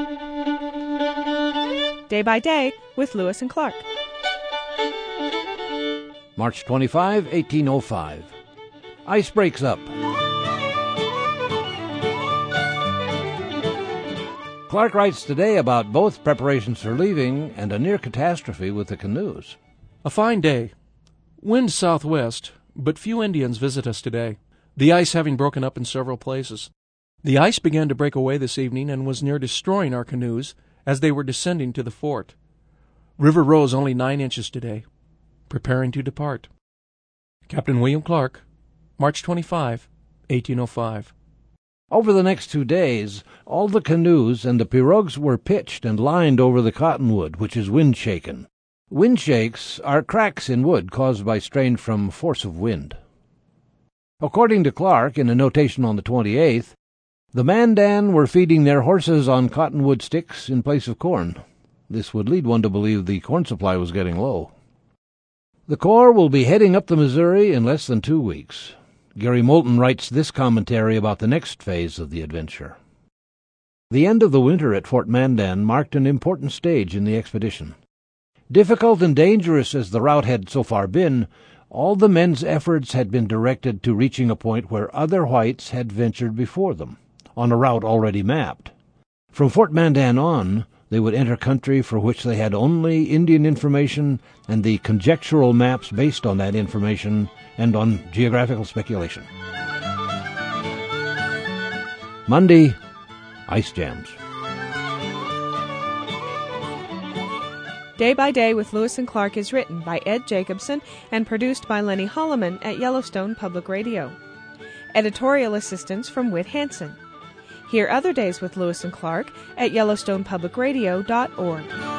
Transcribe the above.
Day by Day with Lewis and Clark. March 25, 1805. Ice breaks up. Clark writes today about both preparations for leaving and a near catastrophe with the canoes. A fine day. Wind southwest, but few Indians visit us today, the ice having broken up in several places. The ice began to break away this evening and was near destroying our canoes as they were descending to the fort. River rose only 9 inches today. Preparing to depart. Captain William Clark, March 25, 1805. Over the next 2 days, all the canoes and the pirogues were pitched and lined over the cottonwood, which is wind-shaken. Wind shakes are cracks in wood caused by strain from force of wind. According to Clark, in a notation on the 28th, the Mandan were feeding their horses on cottonwood sticks in place of corn. This would lead one to believe the corn supply was getting low. The Corps will be heading up the Missouri in less than 2 weeks. Gary Moulton writes this commentary about the next phase of the adventure. The end of the winter at Fort Mandan marked an important stage in the expedition. Difficult and dangerous as the route had so far been, all the men's efforts had been directed to reaching a point where other whites had ventured before them, on a route already mapped. From Fort Mandan on, they would enter country for which they had only Indian information and the conjectural maps based on that information and on geographical speculation. Monday, ice jams. Day by Day with Lewis and Clark is written by Ed Jacobson and produced by Lenny Holloman at Yellowstone Public Radio. Editorial assistance from Whit Hansen. Hear other days with Lewis and Clark at YellowstonePublicRadio.org.